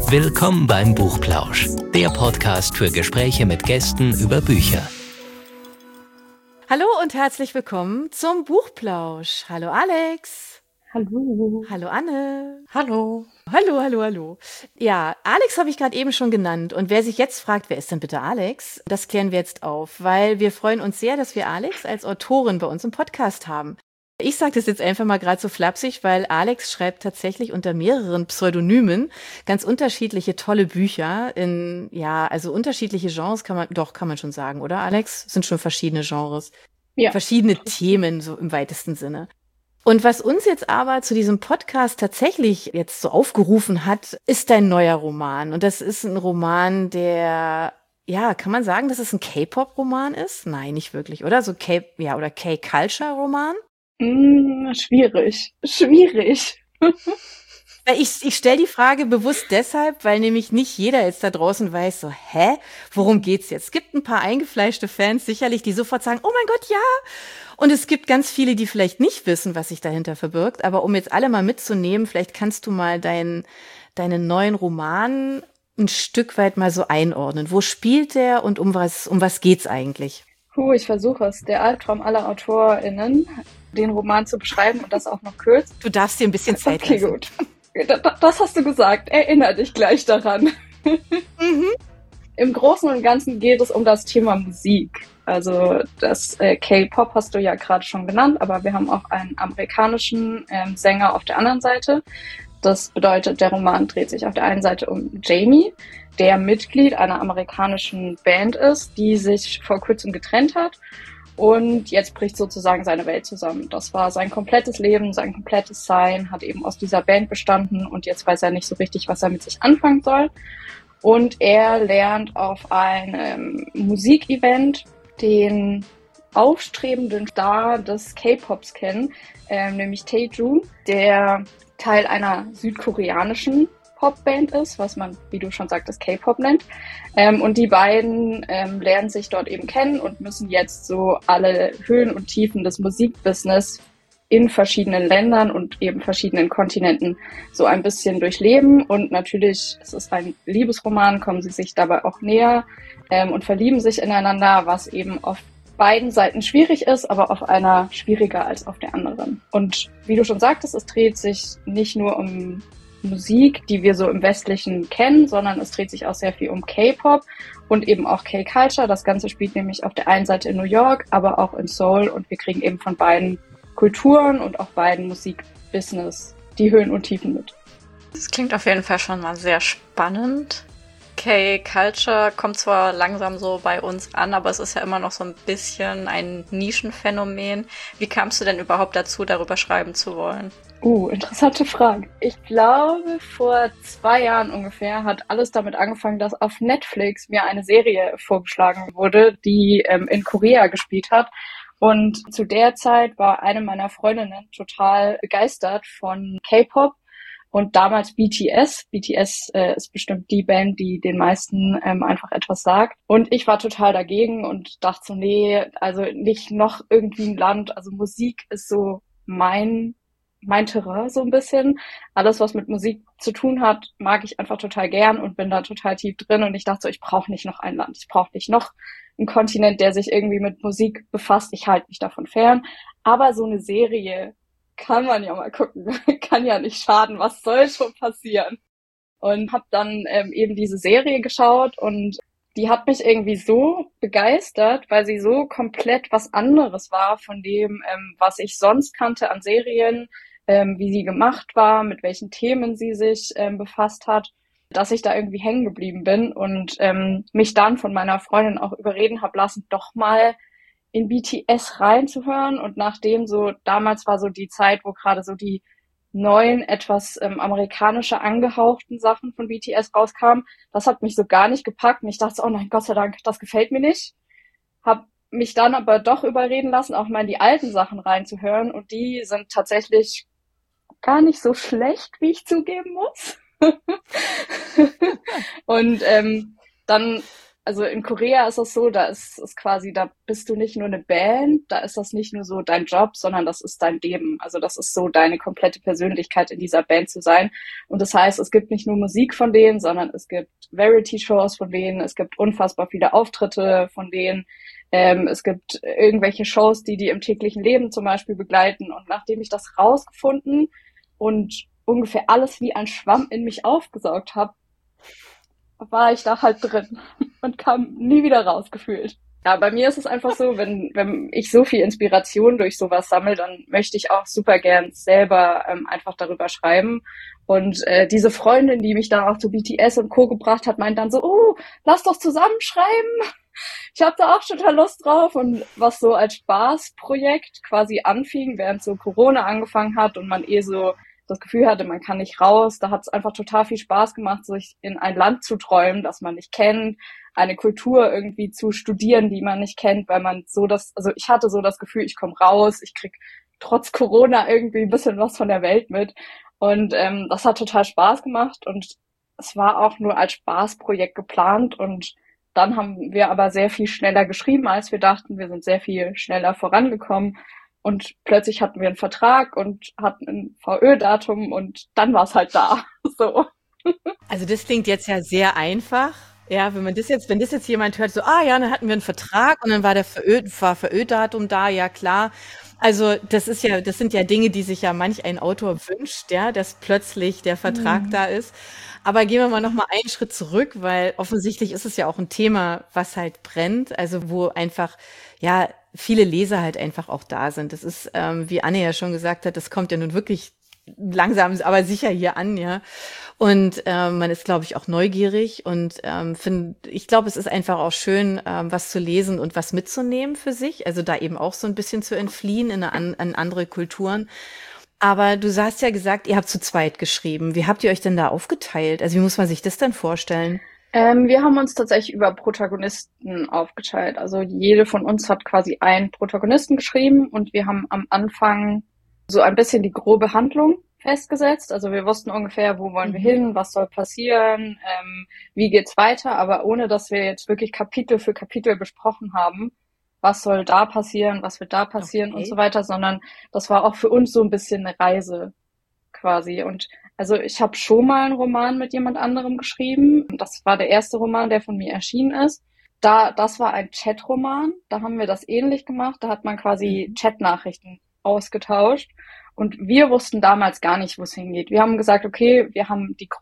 Willkommen beim Buchplausch, der Podcast für Gespräche mit Gästen über Bücher. Hallo und herzlich willkommen zum Buchplausch. Hallo Alex. Hallo. Hallo Anne. Hallo. Hallo. Ja, Alex habe ich gerade eben schon genannt. Und wer sich jetzt fragt, wer ist denn bitte Alex? Das klären wir jetzt auf, weil wir freuen uns sehr, dass wir Alex als Autorin bei uns im Podcast haben. Ich sage das jetzt einfach mal gerade so flapsig, weil Alex schreibt tatsächlich unter mehreren Pseudonymen ganz unterschiedliche tolle Bücher in, also unterschiedliche Genres kann man schon sagen, oder Alex? Sind schon verschiedene Genres. Ja. Verschiedene Themen, so im weitesten Sinne. Und was uns jetzt aber zu diesem Podcast tatsächlich jetzt so aufgerufen hat, ist dein neuer Roman. Und das ist ein Roman, der, kann man sagen, dass es ein K-Pop-Roman ist? Nein, nicht wirklich, oder? So oder K-Culture-Roman? Schwierig. Ich stelle die Frage bewusst deshalb, weil nämlich nicht jeder jetzt da draußen weiß, so, worum geht's jetzt? Es gibt ein paar eingefleischte Fans sicherlich, die sofort sagen, oh mein Gott, ja! Und es gibt ganz viele, die vielleicht nicht wissen, was sich dahinter verbirgt. Aber um jetzt alle mal mitzunehmen, vielleicht kannst du mal deinen neuen Roman ein Stück weit mal so einordnen. Wo spielt der und um was geht's eigentlich? Ich versuche es. Der Albtraum aller AutorInnen, den Roman zu beschreiben und das auch noch kurz. Du darfst dir ein bisschen Zeit lassen. Okay, gut. Das hast du gesagt. Erinner dich gleich daran. Im Großen und Ganzen geht es um das Thema Musik. Also das K-Pop hast du ja gerade schon genannt, aber wir haben auch einen amerikanischen Sänger auf der anderen Seite. Das bedeutet, der Roman dreht sich auf der einen Seite um Jamie, der Mitglied einer amerikanischen Band ist, die sich vor kurzem getrennt hat. Und jetzt bricht sozusagen seine Welt zusammen. Das war sein komplettes Leben, sein komplettes Sein, hat eben aus dieser Band bestanden und jetzt weiß er nicht so richtig, was er mit sich anfangen soll. Und er lernt auf einem Musikevent den aufstrebenden Star des K-Pops kennen, nämlich Taejoon, der Teil einer südkoreanischen Popband ist, was man, wie du schon sagtest, K-Pop nennt. Und die beiden lernen sich dort eben kennen und müssen jetzt so alle Höhen und Tiefen des Musikbusiness in verschiedenen Ländern und eben verschiedenen Kontinenten so ein bisschen durchleben. Und natürlich, es ist ein Liebesroman, kommen sie sich dabei auch näher und verlieben sich ineinander, was eben auf beiden Seiten schwierig ist, aber auf einer schwieriger als auf der anderen. Und wie du schon sagtest, es dreht sich nicht nur um Musik, die wir so im Westlichen kennen, sondern es dreht sich auch sehr viel um K-Pop und eben auch K-Culture. Das Ganze spielt nämlich auf der einen Seite in New York, aber auch in Seoul und wir kriegen eben von beiden Kulturen und auch beiden Musikbusiness die Höhen und Tiefen mit. Das klingt auf jeden Fall schon mal sehr spannend. K-Culture kommt zwar langsam so bei uns an, aber es ist ja immer noch so ein bisschen ein Nischenphänomen. Wie kamst du denn überhaupt dazu, darüber schreiben zu wollen? Interessante Frage. Ich glaube, vor 2 Jahren ungefähr hat alles damit angefangen, dass auf Netflix mir eine Serie vorgeschlagen wurde, die in Korea gespielt hat. Und zu der Zeit war eine meiner Freundinnen total begeistert von K-Pop und damals BTS. BTS ist bestimmt die Band, die den meisten einfach etwas sagt. Und ich war total dagegen und dachte so, nee, also nicht noch irgendwie ein Land. Also Musik ist so mein Terrain so ein bisschen. Alles, was mit Musik zu tun hat, mag ich einfach total gern und bin da total tief drin. Und ich dachte so, ich brauche nicht noch ein Land. Ich brauche nicht noch einen Kontinent, der sich irgendwie mit Musik befasst. Ich halte mich davon fern. Aber so eine Serie kann man ja mal gucken. Kann ja nicht schaden. Was soll schon passieren? Und habe dann eben diese Serie geschaut und die hat mich irgendwie so begeistert, weil sie so komplett was anderes war von dem, was ich sonst kannte an Serien, wie sie gemacht war, mit welchen Themen sie sich befasst hat, dass ich da irgendwie hängen geblieben bin und mich dann von meiner Freundin auch überreden habe lassen, doch mal in BTS reinzuhören. Und nachdem so, damals war so die Zeit, wo gerade so die neuen, etwas amerikanischer angehauchten Sachen von BTS rauskamen, das hat mich so gar nicht gepackt. Und ich dachte so, oh nein, Gott sei Dank, das gefällt mir nicht. Hab mich dann aber doch überreden lassen, auch mal in die alten Sachen reinzuhören. Und die sind tatsächlich gar nicht so schlecht, wie ich zugeben muss. Und dann also in Korea ist das so, da ist es quasi, da bist du nicht nur eine Band, da ist das nicht nur so dein Job, sondern das ist dein Leben. Also das ist so deine komplette Persönlichkeit in dieser Band zu sein. Und das heißt, es gibt nicht nur Musik von denen, sondern es gibt Variety-Shows von denen, es gibt unfassbar viele Auftritte von denen, es gibt irgendwelche Shows, die im täglichen Leben zum Beispiel begleiten. Und nachdem ich das rausgefunden und ungefähr alles wie ein Schwamm in mich aufgesaugt habe, war ich da halt drin und kam nie wieder raus gefühlt. Ja, bei mir ist es einfach so, wenn ich so viel Inspiration durch sowas sammle, dann möchte ich auch super gern selber einfach darüber schreiben. Und diese Freundin, die mich da auch zu BTS und Co. gebracht hat, meint dann so, oh, lass doch zusammenschreiben. Ich habe da auch total Lust drauf. Und was so als Spaßprojekt quasi anfing, während so Corona angefangen hat und man so das Gefühl hatte, man kann nicht raus, da hat es einfach total viel Spaß gemacht, sich in ein Land zu träumen, das man nicht kennt, eine Kultur irgendwie zu studieren, die man nicht kennt, weil man also ich hatte so das Gefühl, ich komme raus, ich krieg trotz Corona irgendwie ein bisschen was von der Welt mit. Und das hat total Spaß gemacht und es war auch nur als Spaßprojekt geplant und dann haben wir aber sehr viel schneller geschrieben, als wir dachten. Wir sind sehr viel schneller vorangekommen. Und plötzlich hatten wir einen Vertrag und hatten ein VÖ-Datum und dann war es halt da. So. Also das klingt jetzt ja sehr einfach. Ja, wenn das jetzt jemand hört, so, dann hatten wir einen Vertrag und dann war VÖ-Datum da, ja klar. Also das sind ja Dinge, die sich ja manch ein Autor wünscht, ja, dass plötzlich der Vertrag da ist. Aber gehen wir mal noch mal einen Schritt zurück, weil offensichtlich ist es ja auch ein Thema, was halt brennt, also wo einfach, ja, viele Leser halt einfach auch da sind. Das ist, wie Anne ja schon gesagt hat, das kommt ja nun wirklich langsam, aber sicher hier an, ja. Und man ist, glaube ich, auch neugierig und ich glaube, es ist einfach auch schön, was zu lesen und was mitzunehmen für sich. Also da eben auch so ein bisschen zu entfliehen in andere Kulturen. Aber du hast ja gesagt, ihr habt zu zweit geschrieben. Wie habt ihr euch denn da aufgeteilt? Also wie muss man sich das denn vorstellen? Wir haben uns tatsächlich über Protagonisten aufgeteilt. Also jede von uns hat quasi einen Protagonisten geschrieben und wir haben am Anfang so ein bisschen die grobe Handlung festgesetzt. Also wir wussten ungefähr, wo wollen wir hin, was soll passieren, wie geht's weiter, aber ohne, dass wir jetzt wirklich Kapitel für Kapitel besprochen haben, was soll da passieren, was wird da passieren und so weiter, sondern das war auch für uns so ein bisschen eine Reise quasi. Und also ich habe schon mal einen Roman mit jemand anderem geschrieben. Das war der erste Roman, der von mir erschienen ist. Das war ein Chatroman. Da haben wir das ähnlich gemacht. Da hat man quasi Chatnachrichten ausgetauscht. Und wir wussten damals gar nicht, wo es hingeht. Wir haben gesagt, okay, wir haben die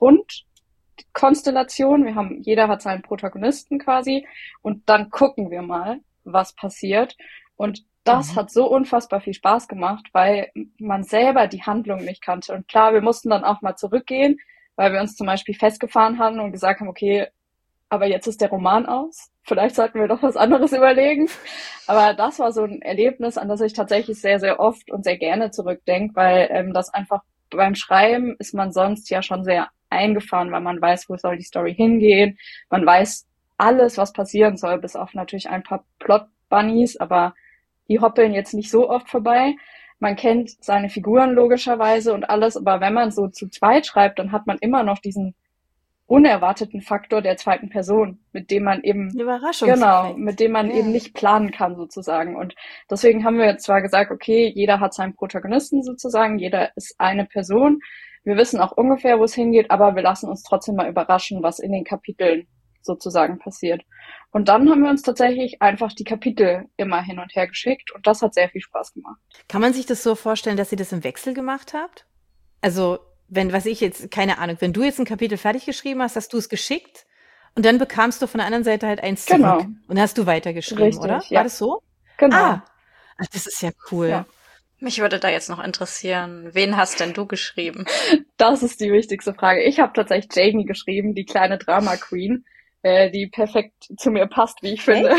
Grundkonstellation. Jeder hat seinen Protagonisten quasi. Und dann gucken wir mal, was passiert. Und das hat so unfassbar viel Spaß gemacht, weil man selber die Handlung nicht kannte. Und klar, wir mussten dann auch mal zurückgehen, weil wir uns zum Beispiel festgefahren haben und gesagt haben, okay, aber jetzt ist der Roman aus. Vielleicht sollten wir doch was anderes überlegen. Aber das war so ein Erlebnis, an das ich tatsächlich sehr, sehr oft und sehr gerne zurückdenke, weil das einfach beim Schreiben ist man sonst ja schon sehr eingefahren, weil man weiß, wo soll die Story hingehen. Man weiß alles, was passieren soll, bis auf natürlich ein paar Plot-Bunnies, aber die hoppeln jetzt nicht so oft vorbei. Man kennt seine Figuren logischerweise und alles, aber wenn man so zu zweit schreibt, dann hat man immer noch diesen unerwarteten Faktor der zweiten Person, mit dem man eben mit dem man eben nicht planen kann sozusagen. Und deswegen haben wir zwar gesagt, okay, jeder hat seinen Protagonisten sozusagen, jeder ist eine Person. Wir wissen auch ungefähr, wo es hingeht, aber wir lassen uns trotzdem mal überraschen, was in den Kapiteln sozusagen passiert. Und dann haben wir uns tatsächlich einfach die Kapitel immer hin und her geschickt und das hat sehr viel Spaß gemacht. Kann man sich das so vorstellen, dass ihr das im Wechsel gemacht habt? Also wenn du jetzt ein Kapitel fertig geschrieben hast, hast du es geschickt und dann bekamst du von der anderen Seite halt eins zurück und hast du weitergeschrieben, richtig, oder? Ja. War das so? Genau. Ach, das ist ja cool. Ja. Mich würde da jetzt noch interessieren, wen hast denn du geschrieben? Das ist die wichtigste Frage. Ich habe tatsächlich Jamie geschrieben, die kleine Drama Queen, die perfekt zu mir passt, wie ich finde.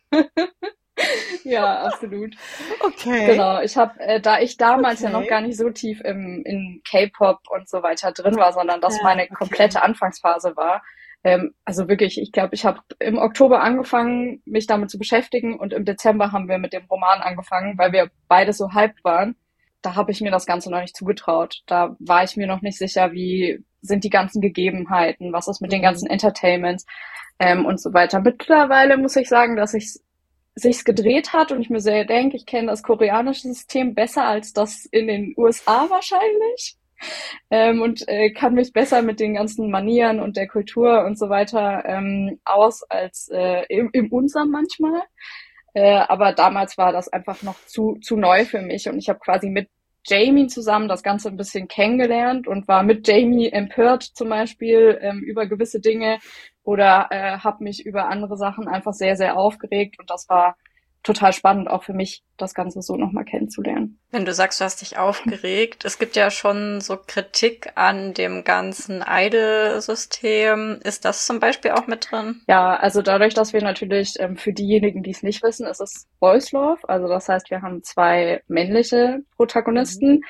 Ja, absolut. Okay. Genau, ich habe, da ich damals ja noch gar nicht so tief in K-Pop und so weiter drin war, sondern das meine komplette Anfangsphase war. Also wirklich, ich glaube, ich habe im Oktober angefangen, mich damit zu beschäftigen und im Dezember haben wir mit dem Roman angefangen, weil wir beide so hyped waren. Da habe ich mir das Ganze noch nicht zugetraut. Da war ich mir noch nicht sicher, wie sind die ganzen Gegebenheiten, was ist mit den ganzen Entertainments und so weiter. Mittlerweile muss ich sagen, dass sich's gedreht hat und ich mir sehr denke, ich kenne das koreanische System besser als das in den USA wahrscheinlich. Und kann mich besser mit den ganzen Manieren und der Kultur und so weiter aus als im unserem manchmal. Aber damals war das einfach noch zu neu für mich und ich habe quasi mit Jamie zusammen das Ganze ein bisschen kennengelernt und war mit Jamie empört zum Beispiel über gewisse Dinge oder habe mich über andere Sachen einfach sehr, sehr aufgeregt und das war total spannend, auch für mich, das Ganze so nochmal kennenzulernen. Wenn du sagst, du hast dich aufgeregt, es gibt ja schon so Kritik an dem ganzen Idol-System. Ist das zum Beispiel auch mit drin? Ja, also dadurch, dass wir natürlich, für diejenigen, die es nicht wissen, ist es Boys Love. Also das heißt, wir haben 2 männliche Protagonisten.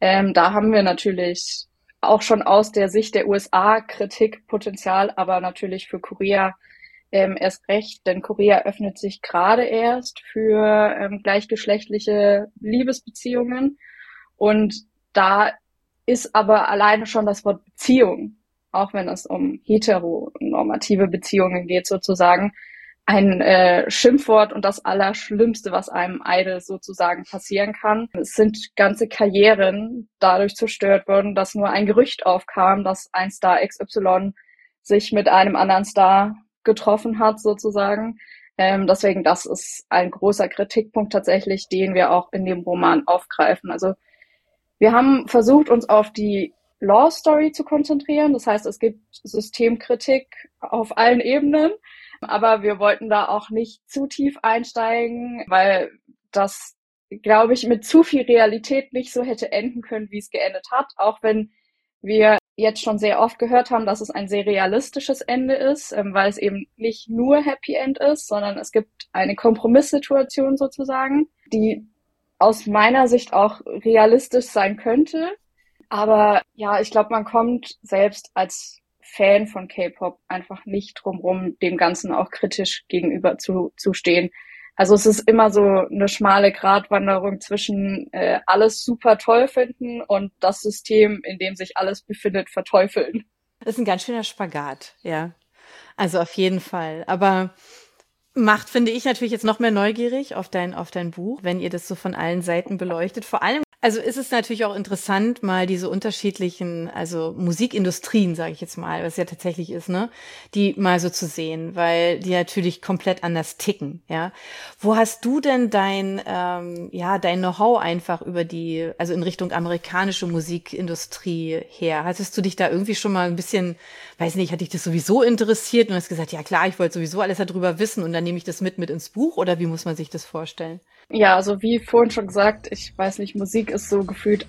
Da haben wir natürlich auch schon aus der Sicht der USA Kritikpotenzial, aber natürlich für Korea erst recht, denn Korea öffnet sich gerade erst für gleichgeschlechtliche Liebesbeziehungen und da ist aber alleine schon das Wort Beziehung, auch wenn es um heteronormative Beziehungen geht sozusagen, ein Schimpfwort und das Allerschlimmste, was einem Idol sozusagen passieren kann. Es sind ganze Karrieren dadurch zerstört worden, dass nur ein Gerücht aufkam, dass ein Star XY sich mit einem anderen Star getroffen hat sozusagen. Deswegen, das ist ein großer Kritikpunkt tatsächlich, den wir auch in dem Roman aufgreifen. Also wir haben versucht, uns auf die Law Story zu konzentrieren. Das heißt, es gibt Systemkritik auf allen Ebenen, aber wir wollten da auch nicht zu tief einsteigen, weil das, glaube ich, mit zu viel Realität nicht so hätte enden können, wie es geendet hat, auch wenn wir jetzt schon sehr oft gehört haben, dass es ein sehr realistisches Ende ist, weil es eben nicht nur Happy End ist, sondern es gibt eine Kompromisssituation sozusagen, die aus meiner Sicht auch realistisch sein könnte. Aber ja, ich glaube, man kommt selbst als Fan von K-Pop einfach nicht drum rum, dem Ganzen auch kritisch gegenüber zu stehen. Also es ist immer so eine schmale Gratwanderung zwischen alles super toll finden und das System, in dem sich alles befindet, verteufeln. Das ist ein ganz schöner Spagat, ja. Also auf jeden Fall. Aber macht, finde ich, natürlich jetzt noch mehr neugierig auf dein Buch, wenn ihr das so von allen Seiten beleuchtet. Vor allem, also ist es natürlich auch interessant, mal diese unterschiedlichen, also Musikindustrien, sage ich jetzt mal, was ja tatsächlich ist, ne, die mal so zu sehen, weil die natürlich komplett anders ticken, ja. Wo hast du denn dein Know-how einfach über also in Richtung amerikanische Musikindustrie her? Hattest du dich da irgendwie schon mal ein bisschen, weiß nicht, hat dich das sowieso interessiert und hast gesagt, ja klar, ich wollte sowieso alles darüber wissen und dann nehme ich das mit ins Buch, oder wie muss man sich das vorstellen? Ja, also wie vorhin schon gesagt, ich weiß nicht, Musik ist so gefühlt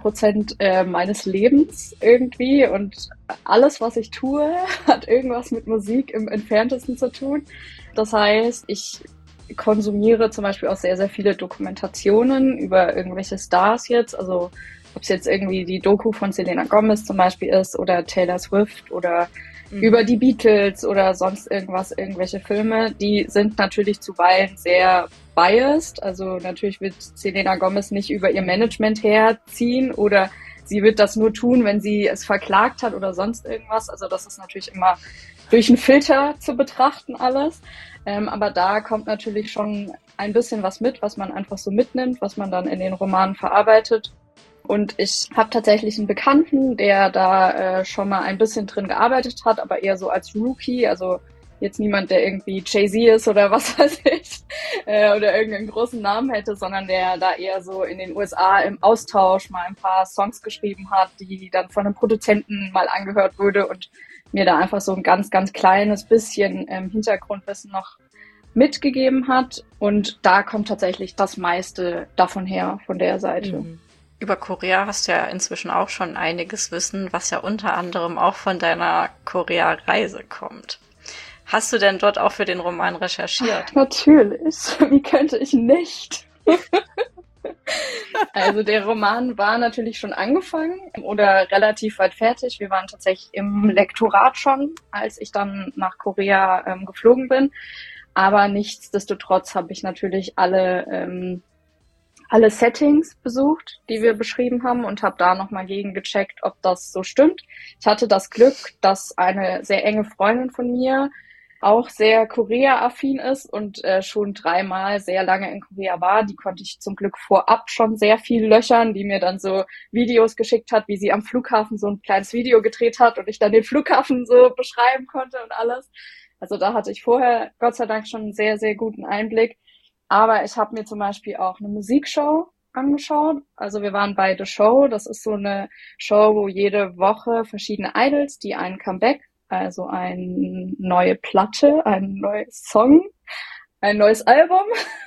80% meines Lebens irgendwie und alles, was ich tue, hat irgendwas mit Musik im Entferntesten zu tun. Das heißt, ich konsumiere zum Beispiel auch sehr, sehr viele Dokumentationen über irgendwelche Stars jetzt, also ob es jetzt irgendwie die Doku von Selena Gomez zum Beispiel ist oder Taylor Swift oder über die Beatles oder sonst irgendwelche Filme, die sind natürlich zuweilen sehr biased. Also natürlich wird Selena Gomez nicht über ihr Management herziehen oder sie wird das nur tun, wenn sie es verklagt hat oder sonst irgendwas. Also das ist natürlich immer durch einen Filter zu betrachten alles. Aber da kommt natürlich schon ein bisschen was mit, was man einfach so mitnimmt, was man dann in den Romanen verarbeitet. Und ich habe tatsächlich einen Bekannten, der da schon mal ein bisschen drin gearbeitet hat, aber eher so als Rookie, also jetzt niemand, der irgendwie Jay-Z ist oder was weiß ich, oder irgendeinen großen Namen hätte, sondern der da eher so in den USA im Austausch mal ein paar Songs geschrieben hat, die dann von einem Produzenten mal angehört wurde und mir da einfach so ein ganz, ganz kleines bisschen Hintergrundwissen noch mitgegeben hat. Und da kommt tatsächlich das meiste davon her, von der Seite. Mhm. Über Korea hast du ja inzwischen auch schon einiges Wissen, was ja unter anderem auch von deiner Korea-Reise kommt. Hast du denn dort auch für den Roman recherchiert? Natürlich. Wie könnte ich nicht? Also der Roman war natürlich schon angefangen oder relativ weit fertig. Wir waren tatsächlich im Lektorat schon, als ich dann nach Korea geflogen bin. Aber nichtsdestotrotz habe ich natürlich alle alle Settings besucht, die wir beschrieben haben und habe da nochmal gegengecheckt, ob das so stimmt. Ich hatte das Glück, dass eine sehr enge Freundin von mir auch sehr Korea-affin ist und schon 3-mal sehr lange in Korea war. Die konnte ich zum Glück vorab schon sehr viel löchern, die mir dann so Videos geschickt hat, wie sie am Flughafen so ein kleines Video gedreht hat und ich dann den Flughafen so beschreiben konnte und alles. Also da hatte ich vorher Gott sei Dank schon einen sehr, sehr guten Einblick. Aber ich habe mir zum Beispiel auch eine Musikshow angeschaut. Also wir waren bei The Show. Das ist so eine Show, wo jede Woche verschiedene Idols, die ein Comeback, also eine neue Platte, ein neues Song, ein neues Album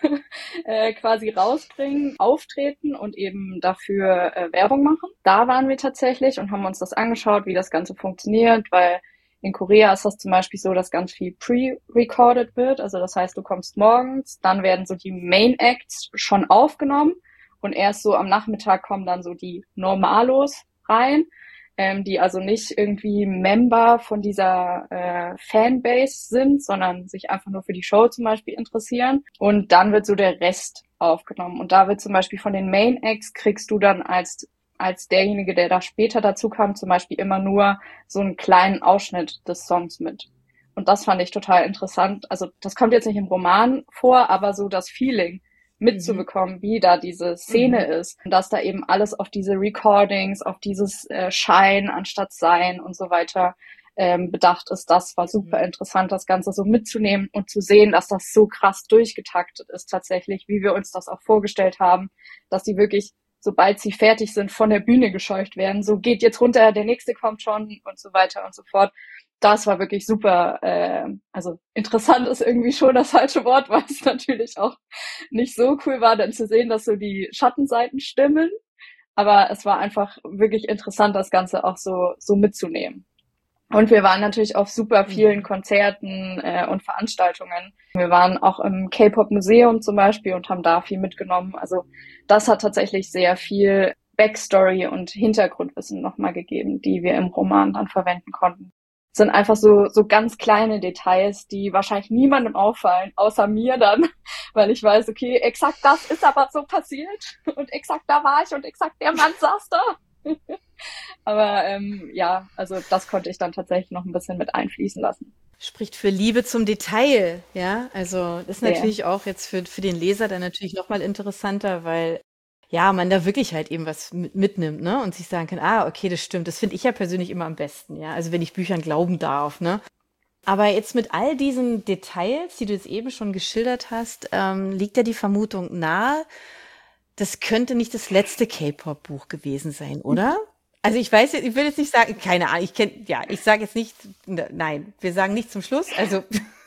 quasi rausbringen, auftreten und eben dafür Werbung machen. Da waren wir tatsächlich und haben uns das angeschaut, wie das Ganze funktioniert, weil in Korea ist das zum Beispiel so, dass ganz viel pre-recorded wird. Also das heißt, du kommst morgens, dann werden so die Main Acts schon aufgenommen und erst so am Nachmittag kommen dann so die Normalos rein, die also nicht irgendwie Member von dieser Fanbase sind, sondern sich einfach nur für die Show zum Beispiel interessieren. Und dann wird so der Rest aufgenommen. Und da wird zum Beispiel von den Main Acts kriegst du dann als derjenige, der da später dazu kam, zum Beispiel immer nur so einen kleinen Ausschnitt des Songs mit. Und das fand ich total interessant. Also das kommt jetzt nicht im Roman vor, aber so das Feeling mitzubekommen, wie da diese Szene ist. Und dass da eben alles auf diese Recordings, auf dieses Schein anstatt Sein und so weiter bedacht ist. Das war super interessant, das Ganze so mitzunehmen und zu sehen, dass das so krass durchgetaktet ist tatsächlich, wie wir uns das auch vorgestellt haben, dass die wirklich, sobald sie fertig sind, von der Bühne gescheucht werden. So, geht jetzt runter, der nächste kommt schon und so weiter und so fort. Das war wirklich super. Also interessant ist irgendwie schon das falsche Wort, weil es natürlich auch nicht so cool war, dann zu sehen, dass so die Schattenseiten stimmen. Aber es war einfach wirklich interessant, das Ganze auch so mitzunehmen. Und wir waren natürlich auf super vielen Konzerten und Veranstaltungen. Wir waren auch im K-Pop-Museum zum Beispiel und haben da viel mitgenommen. Also das hat tatsächlich sehr viel Backstory und Hintergrundwissen nochmal gegeben, die wir im Roman dann verwenden konnten. Es sind einfach so ganz kleine Details, die wahrscheinlich niemandem auffallen, außer mir dann, weil ich weiß, okay, exakt das ist aber so passiert und exakt da war ich und exakt der Mann saß da. Aber ja, also das konnte ich dann tatsächlich noch ein bisschen mit einfließen lassen. Spricht für Liebe zum Detail, ja. Also das ist natürlich auch jetzt für den Leser dann natürlich nochmal interessanter, weil ja, man da wirklich halt eben was mitnimmt, ne? Und sich sagen kann, okay, das stimmt. Das finde ich ja persönlich immer am besten, ja. Also wenn ich Büchern glauben darf, ne? Aber jetzt mit all diesen Details, die du jetzt eben schon geschildert hast, liegt ja die Vermutung nahe, das könnte nicht das letzte K-Pop-Buch gewesen sein, oder? Also ich weiß, ich will jetzt nicht sagen, keine Ahnung, ich sage jetzt nicht, nein, wir sagen nicht zum Schluss, also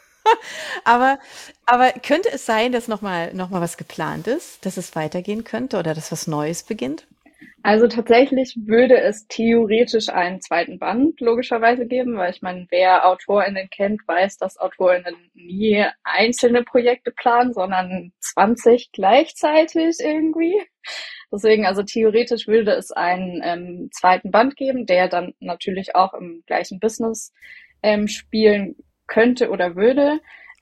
aber könnte es sein, dass noch mal was geplant ist, dass es weitergehen könnte oder dass was Neues beginnt? Also tatsächlich würde es theoretisch einen zweiten Band logischerweise geben, weil ich meine, wer AutorInnen kennt, weiß, dass AutorInnen nie einzelne Projekte planen, sondern 20 gleichzeitig irgendwie. Deswegen, also theoretisch würde es einen zweiten Band geben, der dann natürlich auch im gleichen Business spielen könnte oder würde.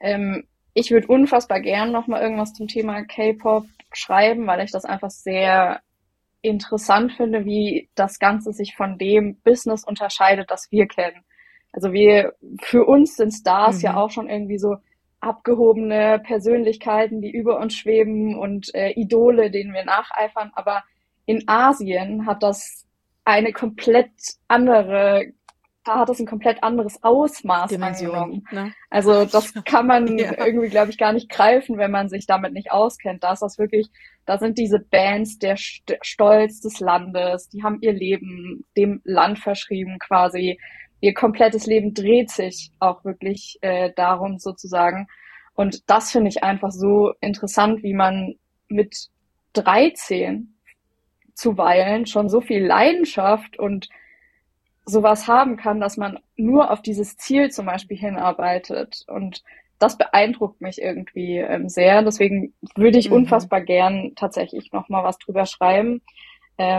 Ich würde unfassbar gern nochmal irgendwas zum Thema K-Pop schreiben, weil ich das einfach sehr interessant finde, wie das Ganze sich von dem Business unterscheidet, das wir kennen. Also für uns sind Stars ja auch schon irgendwie so abgehobene Persönlichkeiten, die über uns schweben und Idole, denen wir nacheifern. Aber in Asien hat das ein komplett anderes Ausmaß Dimension, angenommen. Ne? Also das kann man irgendwie, glaube ich, gar nicht greifen, wenn man sich damit nicht auskennt. Da sind diese Bands der Stolz des Landes, die haben ihr Leben dem Land verschrieben quasi. Ihr komplettes Leben dreht sich auch wirklich darum sozusagen. Und das finde ich einfach so interessant, wie man mit 13 zuweilen schon so viel Leidenschaft und sowas haben kann, dass man nur auf dieses Ziel zum Beispiel hinarbeitet. Und das beeindruckt mich irgendwie sehr. Deswegen würde ich unfassbar gern tatsächlich nochmal was drüber schreiben.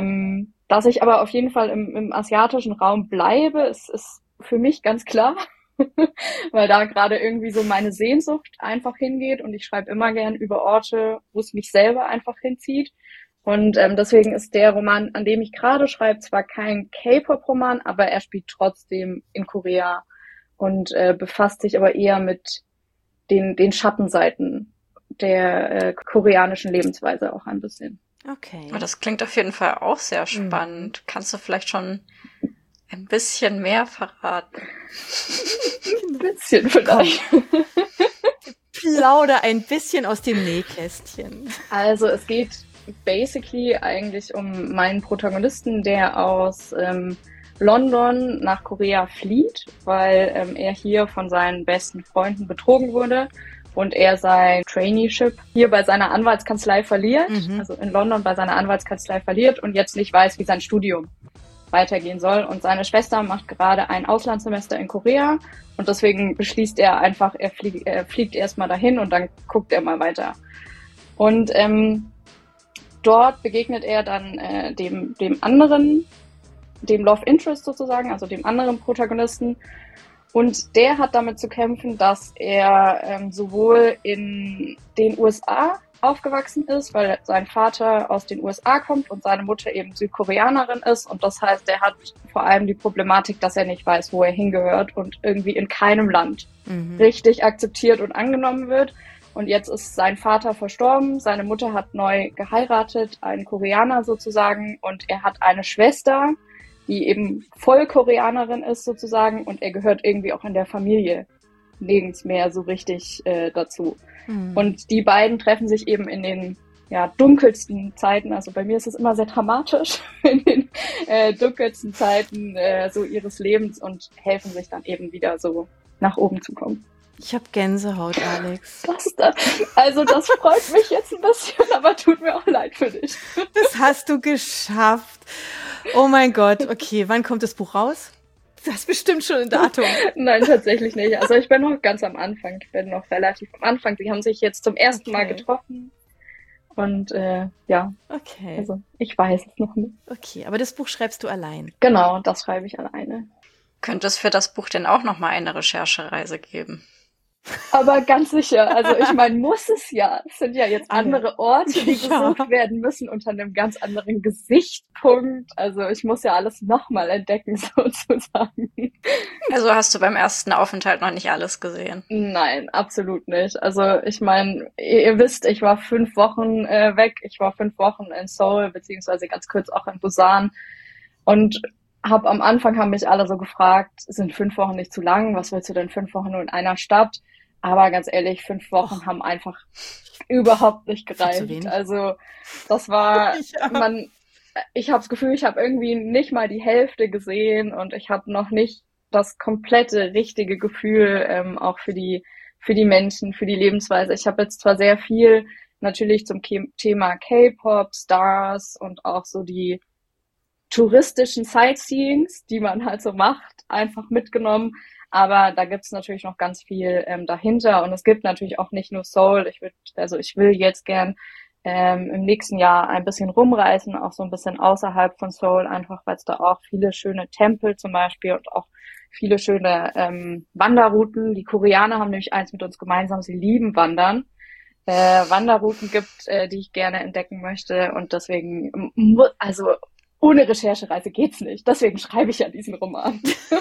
Dass ich aber auf jeden Fall im asiatischen Raum bleibe, ist für mich ganz klar. weil da gerade irgendwie so meine Sehnsucht einfach hingeht und ich schreibe immer gern über Orte, wo es mich selber einfach hinzieht. Und deswegen ist der Roman, an dem ich gerade schreibe, zwar kein K-Pop-Roman, aber er spielt trotzdem in Korea und befasst sich aber eher mit den Schattenseiten der koreanischen Lebensweise auch ein bisschen. Okay. Aber das klingt auf jeden Fall auch sehr spannend. Kannst du vielleicht schon ein bisschen mehr verraten? Ein bisschen vielleicht. Plauder ein bisschen aus dem Nähkästchen. Also es geht basically eigentlich um meinen Protagonisten, der aus London nach Korea flieht, weil er hier von seinen besten Freunden betrogen wurde und er sein Traineeship hier bei seiner Anwaltskanzlei verliert, also in London bei seiner Anwaltskanzlei verliert und jetzt nicht weiß, wie sein Studium weitergehen soll. Und seine Schwester macht gerade ein Auslandssemester in Korea und deswegen beschließt er einfach, er fliegt erstmal dahin und dann guckt er mal weiter. Und dort begegnet er dann dem anderen, dem Love Interest sozusagen, also dem anderen Protagonisten. Und der hat damit zu kämpfen, dass er sowohl in den USA aufgewachsen ist, weil sein Vater aus den USA kommt und seine Mutter eben Südkoreanerin ist. Und das heißt, er hat vor allem die Problematik, dass er nicht weiß, wo er hingehört und irgendwie in keinem Land richtig akzeptiert und angenommen wird. Und jetzt ist sein Vater verstorben, seine Mutter hat neu geheiratet, einen Koreaner sozusagen, und er hat eine Schwester, die eben voll Koreanerin ist sozusagen, und er gehört irgendwie auch in der Familie nirgends mehr so richtig dazu. Und die beiden treffen sich eben in den dunkelsten Zeiten, also bei mir ist es immer sehr dramatisch, in den dunkelsten Zeiten so ihres Lebens und helfen sich dann eben wieder so nach oben zu kommen. Ich habe Gänsehaut, Alex. Also das freut mich jetzt ein bisschen, aber tut mir auch leid für dich. Das hast du geschafft. Oh mein Gott. Okay, wann kommt das Buch raus? Du hast bestimmt schon ein Datum. Nein, tatsächlich nicht. Also ich bin noch ganz am Anfang. Ich bin noch relativ am Anfang. Sie haben sich jetzt zum ersten Mal getroffen. Und Okay. Also ich weiß es noch nicht. Okay, aber das Buch schreibst du allein. Genau, das schreibe ich alleine. Könnte es für das Buch denn auch nochmal eine Recherchereise geben? Aber ganz sicher, also ich meine, muss es ja. Es sind ja jetzt andere Orte, die besucht werden müssen unter einem ganz anderen Gesichtspunkt. Also ich muss ja alles nochmal entdecken sozusagen. Also hast du beim ersten Aufenthalt noch nicht alles gesehen? Nein, absolut nicht. Also ich meine, ihr wisst, ich war 5 Wochen weg. Ich war 5 Wochen in Seoul, beziehungsweise ganz kurz auch in Busan. Und am Anfang haben mich alle so gefragt, sind 5 Wochen nicht zu lang? Was willst du denn 5 Wochen nur in einer Stadt? Aber ganz ehrlich, 5 Wochen haben einfach überhaupt nicht gereicht. Also das war, ich habe das Gefühl, ich habe irgendwie nicht mal die Hälfte gesehen und ich habe noch nicht das komplette richtige Gefühl auch für die Menschen, für die Lebensweise. Ich habe jetzt zwar sehr viel natürlich zum Thema K-Pop, Stars und auch so die touristischen Sightseeings, die man halt so macht, einfach mitgenommen. Aber da gibt's natürlich noch ganz viel dahinter. Und es gibt natürlich auch nicht nur Seoul. Ich will jetzt gern im nächsten Jahr ein bisschen rumreisen, auch so ein bisschen außerhalb von Seoul, einfach weil es da auch viele schöne Tempel zum Beispiel und auch viele schöne Wanderrouten. Die Koreaner haben nämlich eins mit uns gemeinsam, sie lieben Wandern. Wanderrouten gibt, die ich gerne entdecken möchte. Und deswegen, also ohne Recherchereise geht's nicht. Deswegen schreibe ich ja diesen Roman.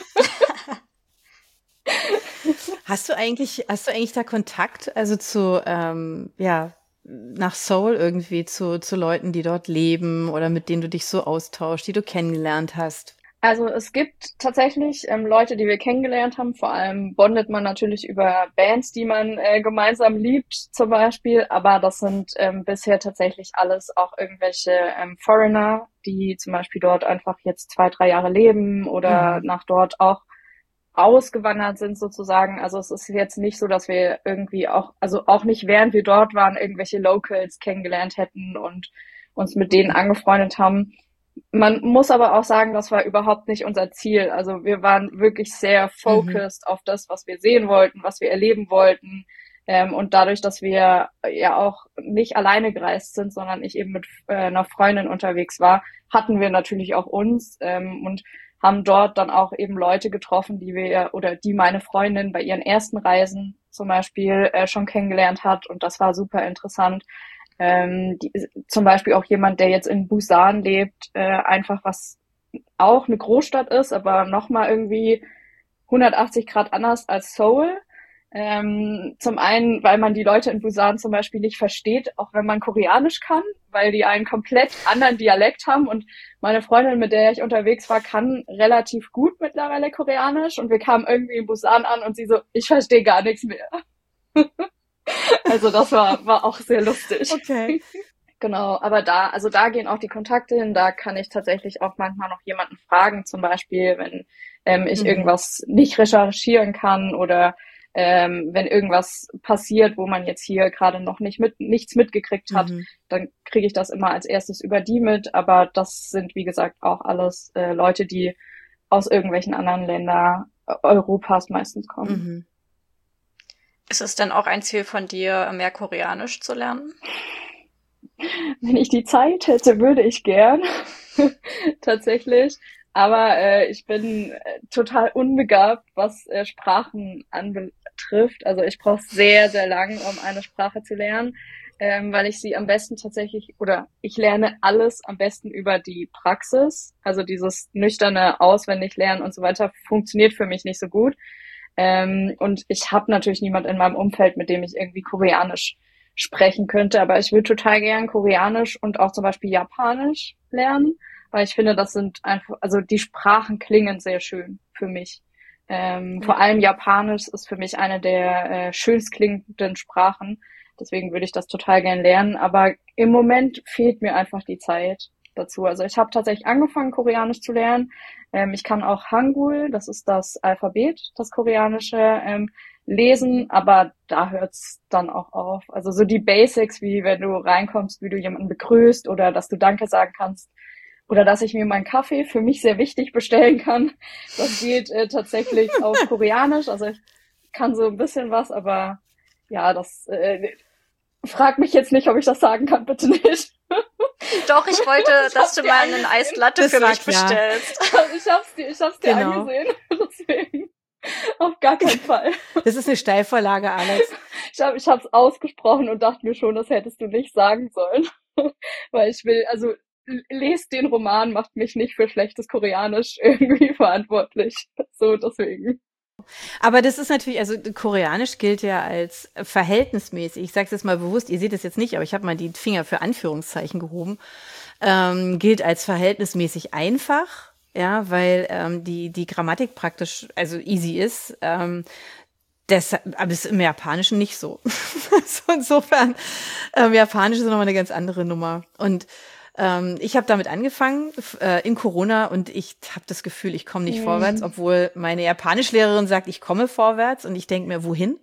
Hast du eigentlich da Kontakt, also zu, nach Seoul irgendwie, zu Leuten, die dort leben oder mit denen du dich so austauschst, die du kennengelernt hast? Also es gibt tatsächlich Leute, die wir kennengelernt haben. Vor allem bondet man natürlich über Bands, die man gemeinsam liebt zum Beispiel. Aber das sind bisher tatsächlich alles auch irgendwelche Foreigner, die zum Beispiel dort einfach jetzt 2, 3 Jahre leben oder nach dort auch ausgewandert sind sozusagen. Also es ist jetzt nicht so, dass wir irgendwie auch nicht während wir dort waren, irgendwelche Locals kennengelernt hätten und uns mit denen angefreundet haben. Man muss aber auch sagen, das war überhaupt nicht unser Ziel. Also wir waren wirklich sehr focused auf das, was wir sehen wollten, was wir erleben wollten. Und dadurch, dass wir ja auch nicht alleine gereist sind, sondern ich eben mit einer Freundin unterwegs war, hatten wir natürlich auch uns. Und haben dort dann auch eben Leute getroffen, die meine Freundin bei ihren ersten Reisen zum Beispiel schon kennengelernt hat, und das war super interessant. Zum Beispiel auch jemand, der jetzt in Busan lebt, einfach was auch eine Großstadt ist, aber nochmal irgendwie 180 Grad anders als Seoul. Zum einen, weil man die Leute in Busan zum Beispiel nicht versteht, auch wenn man Koreanisch kann, weil die einen komplett anderen Dialekt haben, und meine Freundin, mit der ich unterwegs war, kann relativ gut mittlerweile Koreanisch, und wir kamen irgendwie in Busan an und sie so, ich verstehe gar nichts mehr. Also das war auch sehr lustig. Okay. Genau, aber da gehen auch die Kontakte hin, da kann ich tatsächlich auch manchmal noch jemanden fragen, zum Beispiel, wenn ich irgendwas nicht recherchieren kann oder wenn irgendwas passiert, wo man jetzt hier gerade noch nichts mitgekriegt hat, dann kriege ich das immer als erstes über die mit. Aber das sind, wie gesagt, auch alles Leute, die aus irgendwelchen anderen Ländern Europas meistens kommen. Ist es denn auch ein Ziel von dir, mehr Koreanisch zu lernen? Wenn ich die Zeit hätte, würde ich gern. Tatsächlich. Aber ich bin total unbegabt, was Sprachen anbetrifft. Also ich brauche sehr, sehr lang, um eine Sprache zu lernen, weil ich sie am besten ich lerne alles am besten über die Praxis. Also dieses nüchterne Auswendiglernen und so weiter funktioniert für mich nicht so gut. Und ich habe natürlich niemand in meinem Umfeld, mit dem ich irgendwie Koreanisch sprechen könnte. Aber ich würde total gern Koreanisch und auch zum Beispiel Japanisch lernen, weil ich finde, das sind einfach, also die Sprachen klingen sehr schön für mich. Vor allem Japanisch ist für mich eine der schönst klingenden Sprachen. Deswegen würde ich das total gern lernen. Aber im Moment fehlt mir einfach die Zeit dazu. Also ich habe tatsächlich angefangen, Koreanisch zu lernen. Ich kann auch Hangul, das ist das Alphabet, das Koreanische, lesen, aber da hört's dann auch auf. Also so die Basics, wie wenn du reinkommst, wie du jemanden begrüßt oder dass du Danke sagen kannst oder dass ich mir meinen Kaffee, für mich sehr wichtig, bestellen kann. Das geht tatsächlich auf Koreanisch. Also ich kann so ein bisschen was, aber ja, das frag mich jetzt nicht, ob ich das sagen kann, bitte nicht. Doch, ich wollte, dass du mal einen Iced Latte für mich bestellst. Ich hab's dir angesehen, deswegen auf gar keinen Fall. Das ist eine Steilvorlage, Alex. Ich hab's ausgesprochen und dachte mir schon, das hättest du nicht sagen sollen. Weil ich will, also lest den Roman, macht mich nicht für schlechtes Koreanisch irgendwie verantwortlich. So, deswegen. Aber das ist natürlich, also Koreanisch gilt ja als verhältnismäßig, ich sage es jetzt mal bewusst, ihr seht es jetzt nicht, aber ich habe mal die Finger für Anführungszeichen gehoben, gilt als verhältnismäßig einfach, ja, weil die Grammatik praktisch, also easy ist, aber ist im Japanischen nicht so. Also insofern, Japanisch ist nochmal eine ganz andere Nummer. Und ich habe damit angefangen in Corona und ich habe das Gefühl, ich komme nicht vorwärts, obwohl meine Japanischlehrerin sagt, ich komme vorwärts und ich denke mir, wohin?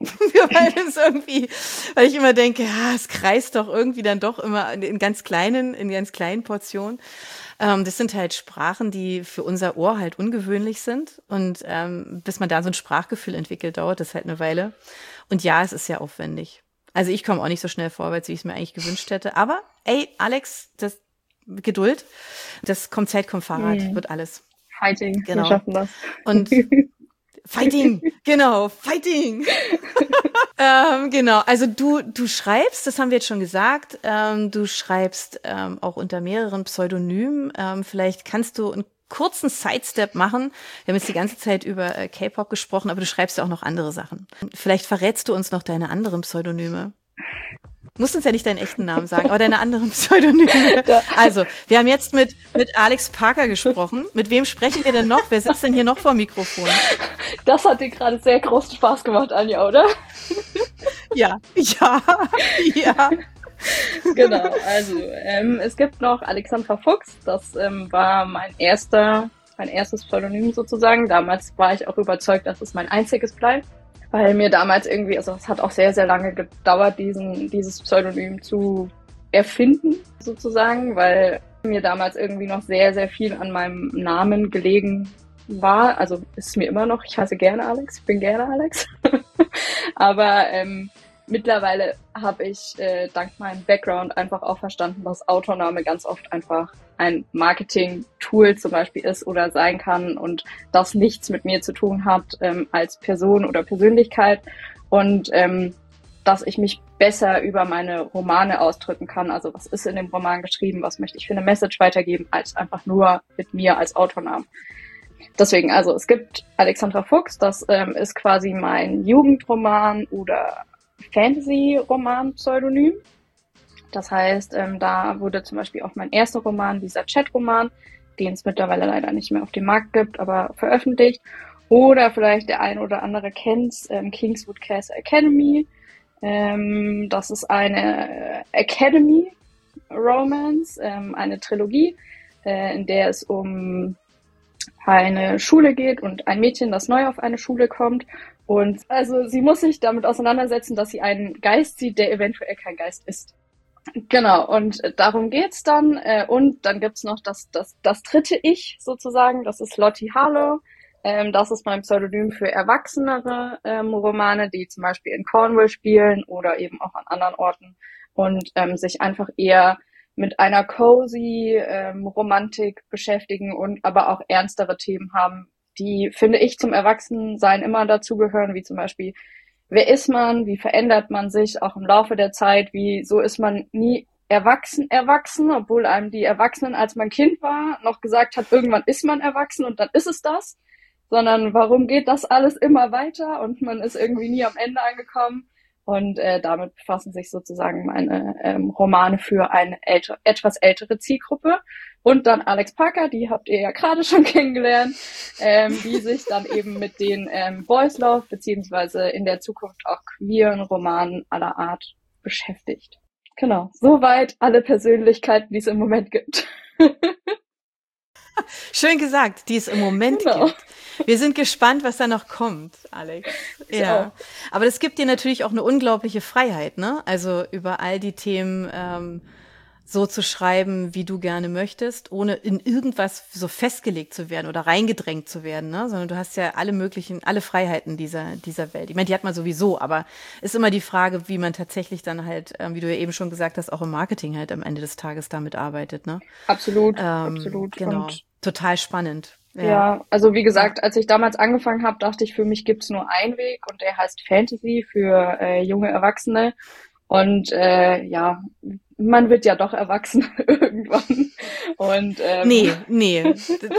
Weil ich immer denke, ja, es kreist doch irgendwie dann doch immer in ganz kleinen Portionen. Das sind halt Sprachen, die für unser Ohr halt ungewöhnlich sind und bis man da so ein Sprachgefühl entwickelt, dauert das halt eine Weile. Und ja, es ist sehr aufwendig. Also ich komme auch nicht so schnell vorwärts, wie ich es mir eigentlich gewünscht hätte. Aber ey, Alex, Geduld, das kommt Zeit, kommt Fahrrad, wird alles. Fighting, genau. Wir schaffen das. Und Fighting, genau, Fighting. Genau, also du schreibst, das haben wir jetzt schon gesagt, du schreibst auch unter mehreren Pseudonymen. Vielleicht kannst du einen kurzen Sidestep machen. Wir haben jetzt die ganze Zeit über K-Pop gesprochen, aber du schreibst ja auch noch andere Sachen. Vielleicht verrätst du uns noch deine anderen Pseudonyme. Du musst uns ja nicht deinen echten Namen sagen, aber deine anderen Pseudonyme. Also, wir haben jetzt mit Alex Parker gesprochen. Mit wem sprechen wir denn noch? Wer sitzt denn hier noch vor dem Mikrofon? Das hat dir gerade sehr großen Spaß gemacht, Anja, oder? Ja. Genau, also es gibt noch Alexandra Fuchs. Das war mein erstes Pseudonym sozusagen. Damals war ich auch überzeugt, dass es mein einziges bleibt. Weil mir damals irgendwie, also es hat auch sehr, sehr lange gedauert, dieses Pseudonym zu erfinden, sozusagen, weil mir damals irgendwie noch sehr, sehr viel an meinem Namen gelegen war. Also ist es mir immer noch, ich heiße gerne Alex, ich bin gerne Alex. Aber mittlerweile habe ich dank meinem Background einfach auch verstanden, dass Autorname ganz oft einfach ein Marketing-Tool zum Beispiel ist oder sein kann und das nichts mit mir zu tun hat als Person oder Persönlichkeit und dass ich mich besser über meine Romane ausdrücken kann. Also was ist in dem Roman geschrieben, was möchte ich für eine Message weitergeben, als einfach nur mit mir als Autornamen. Deswegen, also es gibt Alexandra Fuchs, das ist quasi mein Jugendroman oder Fantasy-Roman-Pseudonym. Das heißt, da wurde zum Beispiel auch mein erster Roman, dieser Chat-Roman, den es mittlerweile leider nicht mehr auf dem Markt gibt, aber veröffentlicht. Oder vielleicht der ein oder andere kennt's, Kingswood Castle Academy. Das ist eine Academy-Romance, eine Trilogie, in der es um eine Schule geht und ein Mädchen, das neu auf eine Schule kommt. Und also sie muss sich damit auseinandersetzen, dass sie einen Geist sieht, der eventuell kein Geist ist. Genau, und darum geht's dann. Und dann gibt's noch das dritte Ich sozusagen, das ist Lottie Harlow. Das ist mein Pseudonym für erwachsenere Romane, die zum Beispiel in Cornwall spielen oder eben auch an anderen Orten und sich einfach eher mit einer cozy Romantik beschäftigen und aber auch ernstere Themen haben, die, finde ich, zum Erwachsensein immer dazugehören, wie zum Beispiel, wer ist man, wie verändert man sich auch im Laufe der Zeit, wieso ist man nie erwachsen, obwohl einem die Erwachsenen, als man Kind war, noch gesagt hat, irgendwann ist man erwachsen und dann ist es das, sondern warum geht das alles immer weiter und man ist irgendwie nie am Ende angekommen. Und damit befassen sich sozusagen meine Romane für eine etwas ältere Zielgruppe. Und dann Alex Parker, die habt ihr ja gerade schon kennengelernt, die sich dann eben mit den Boys Love beziehungsweise in der Zukunft auch queeren Romanen aller Art beschäftigt. Genau, soweit alle Persönlichkeiten, die es im Moment gibt. Schön gesagt, die es im Moment gibt. Wir sind gespannt, was da noch kommt, Alex. Ja, aber das gibt dir natürlich auch eine unglaubliche Freiheit, ne? Also über all die Themen so zu schreiben, wie du gerne möchtest, ohne in irgendwas so festgelegt zu werden oder reingedrängt zu werden, ne? Sondern du hast ja alle Freiheiten dieser Welt. Ich meine, die hat man sowieso, aber ist immer die Frage, wie man tatsächlich dann halt, wie du ja eben schon gesagt hast, auch im Marketing halt am Ende des Tages damit arbeitet, ne? Absolut, absolut. Genau, und total spannend. Ja, also wie gesagt, als ich damals angefangen habe, dachte ich, für mich gibt's nur einen Weg und der heißt Fantasy für junge Erwachsene. Und ja, man wird ja doch erwachsen irgendwann. Und Nee.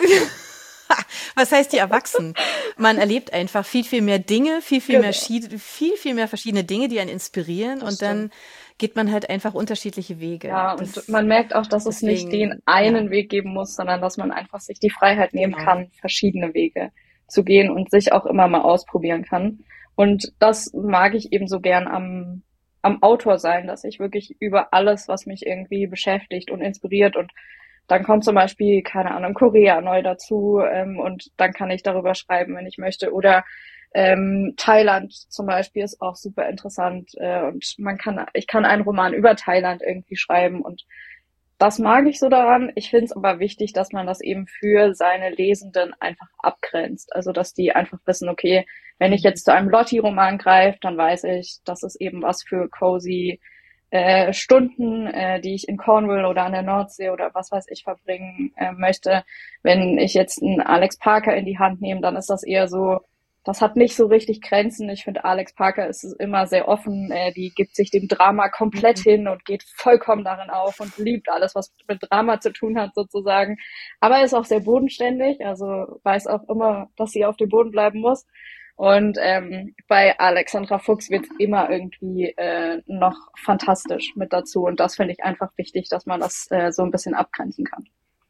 Was heißt die Erwachsen? Man erlebt einfach viel mehr Dinge, viel mehr verschiedene Dinge, die einen inspirieren und dann geht man halt einfach unterschiedliche Wege. Ja, und man merkt auch, dass es nicht den einen Weg geben muss, sondern dass man einfach sich die Freiheit nehmen kann, verschiedene Wege zu gehen und sich auch immer mal ausprobieren kann. Und das mag ich eben so gern am Autor sein, dass ich wirklich über alles, was mich irgendwie beschäftigt und inspiriert und dann kommt zum Beispiel, keine Ahnung, Korea neu dazu und dann kann ich darüber schreiben, wenn ich möchte. Oder Thailand zum Beispiel ist auch super interessant und ich kann einen Roman über Thailand irgendwie schreiben und das mag ich so daran. Ich finde es aber wichtig, dass man das eben für seine Lesenden einfach abgrenzt. Also dass die einfach wissen, okay, wenn ich jetzt zu einem Lottie-Roman greife, dann weiß ich, das ist eben was für cozy Stunden, die ich in Cornwall oder an der Nordsee oder was weiß ich verbringen möchte. Wenn ich jetzt einen Alex Parker in die Hand nehme, dann ist das eher so, das hat nicht so richtig Grenzen. Ich finde, Alex Parker ist immer sehr offen. Die gibt sich dem Drama komplett hin und geht vollkommen darin auf und liebt alles, was mit Drama zu tun hat, sozusagen. Aber ist auch sehr bodenständig, also weiß auch immer, dass sie auf dem Boden bleiben muss. Und bei Alexandra Fuchs wird es immer irgendwie noch fantastisch mit dazu. Und das finde ich einfach wichtig, dass man das so ein bisschen abgrenzen kann.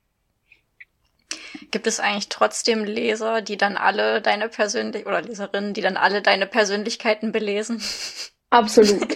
Gibt es eigentlich trotzdem Leser, die dann alle deine oder Leserinnen, die dann alle deine Persönlichkeiten belesen? Absolut.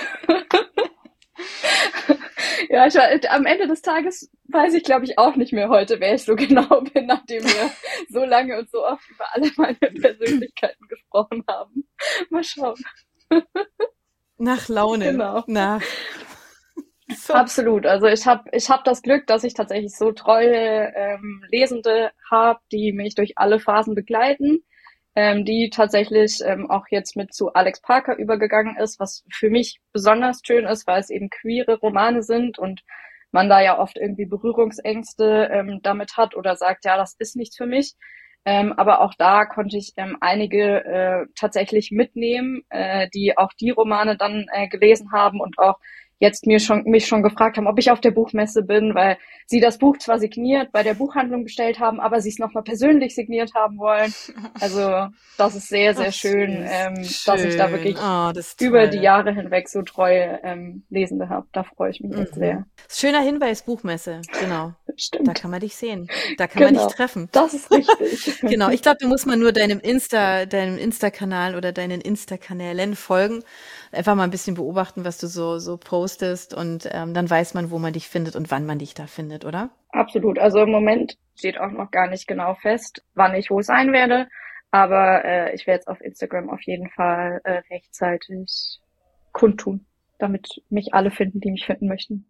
Ja, am Ende des Tages weiß ich, glaube ich, auch nicht mehr heute, wer ich so genau bin, nachdem wir so lange und so oft über alle meine Persönlichkeiten gesprochen haben. Mal schauen. Nach Laune. Genau. So. Absolut. Also ich hab das Glück, dass ich tatsächlich so treue Lesende habe, die mich durch alle Phasen begleiten, die tatsächlich auch jetzt mit zu Alex Parker übergegangen ist, was für mich besonders schön ist, weil es eben queere Romane sind und man da ja oft irgendwie Berührungsängste damit hat oder sagt, ja, das ist nichts für mich. Aber auch da konnte ich einige tatsächlich mitnehmen, die auch die Romane dann gelesen haben und auch jetzt mich schon gefragt haben, ob ich auf der Buchmesse bin, weil sie das Buch zwar signiert bei der Buchhandlung bestellt haben, aber sie es nochmal persönlich signiert haben wollen. Also das ist sehr, sehr schön, dass ich da wirklich über die Jahre hinweg so treue Lesende habe. Da freue ich mich echt sehr. Schöner Hinweis, Buchmesse, genau. Stimmt. Da kann man dich sehen. Da kann man dich treffen. Das ist richtig. Genau, ich glaube, da muss man nur deinem Insta-Kanal oder deinen Insta-Kanälen folgen. Einfach mal ein bisschen beobachten, was du so postest und dann weiß man, wo man dich findet und wann man dich da findet, oder? Absolut. Also im Moment steht auch noch gar nicht genau fest, wann ich wo sein werde. Aber ich werde es auf Instagram auf jeden Fall rechtzeitig kundtun, damit mich alle finden, die mich finden möchten.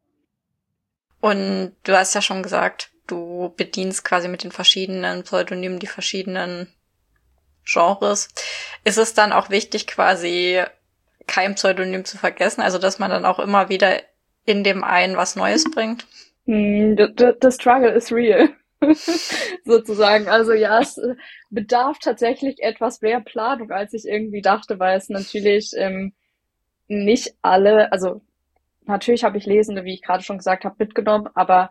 Und du hast ja schon gesagt, du bedienst quasi mit den verschiedenen Pseudonymen die verschiedenen Genres. Ist es dann auch wichtig, quasi kein Pseudonym zu vergessen, also dass man dann auch immer wieder in dem einen was Neues bringt? The struggle is real, sozusagen. Also ja, es bedarf tatsächlich etwas mehr Planung, als ich irgendwie dachte, weil es natürlich nicht alle, also natürlich habe ich Lesende, wie ich gerade schon gesagt habe, mitgenommen, aber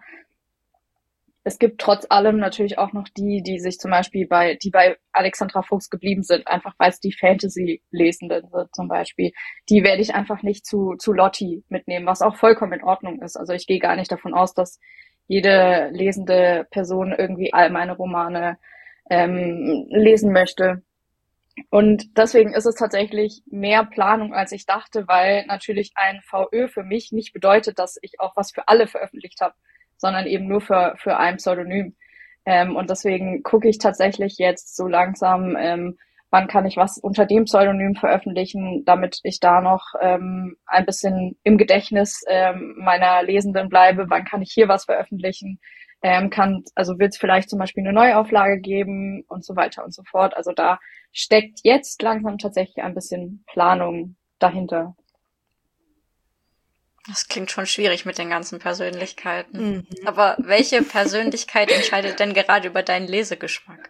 es gibt trotz allem natürlich auch noch die sich zum Beispiel bei Alexandra Fuchs geblieben sind, einfach weil es die Fantasy-Lesenden sind zum Beispiel. Die werde ich einfach nicht zu Lotti mitnehmen, was auch vollkommen in Ordnung ist. Also ich gehe gar nicht davon aus, dass jede lesende Person irgendwie all meine Romane lesen möchte. Und deswegen ist es tatsächlich mehr Planung, als ich dachte, weil natürlich ein VÖ für mich nicht bedeutet, dass ich auch was für alle veröffentlicht habe, sondern eben nur für ein Pseudonym. Und deswegen gucke ich tatsächlich jetzt so langsam, wann kann ich was unter dem Pseudonym veröffentlichen, damit ich da noch ein bisschen im Gedächtnis meiner Lesenden bleibe, wann kann ich hier was veröffentlichen, wird es vielleicht zum Beispiel eine Neuauflage geben und so weiter und so fort. Also da steckt jetzt langsam tatsächlich ein bisschen Planung dahinter. Das klingt schon schwierig mit den ganzen Persönlichkeiten. Mhm. Aber welche Persönlichkeit entscheidet denn gerade über deinen Lesegeschmack?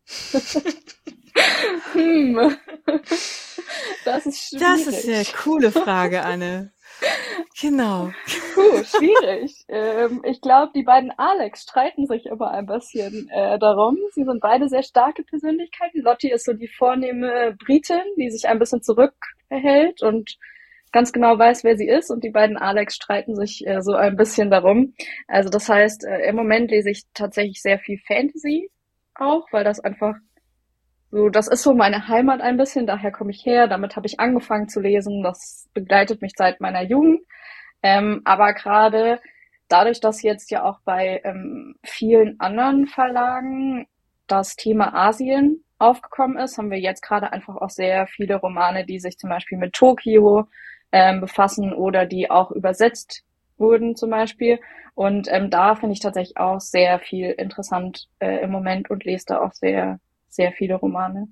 Das ist schwierig. Das ist eine coole Frage, Anne. Genau. Schwierig. Ich glaube, die beiden Alex streiten sich immer ein bisschen darum. Sie sind beide sehr starke Persönlichkeiten. Lotti ist so die vornehme Britin, die sich ein bisschen zurückhält und ganz genau weiß, wer sie ist, und die beiden Alex streiten sich so ein bisschen darum. Also das heißt, im Moment lese ich tatsächlich sehr viel Fantasy auch, weil das einfach so, das ist so meine Heimat ein bisschen, daher komme ich her, damit habe ich angefangen zu lesen, das begleitet mich seit meiner Jugend. Aber gerade dadurch, dass jetzt ja auch bei vielen anderen Verlagen das Thema Asien aufgekommen ist, haben wir jetzt gerade einfach auch sehr viele Romane, die sich zum Beispiel mit Tokio befassen oder die auch übersetzt wurden zum Beispiel. Und da finde ich tatsächlich auch sehr viel interessant im Moment und lese da auch sehr, sehr viele Romane.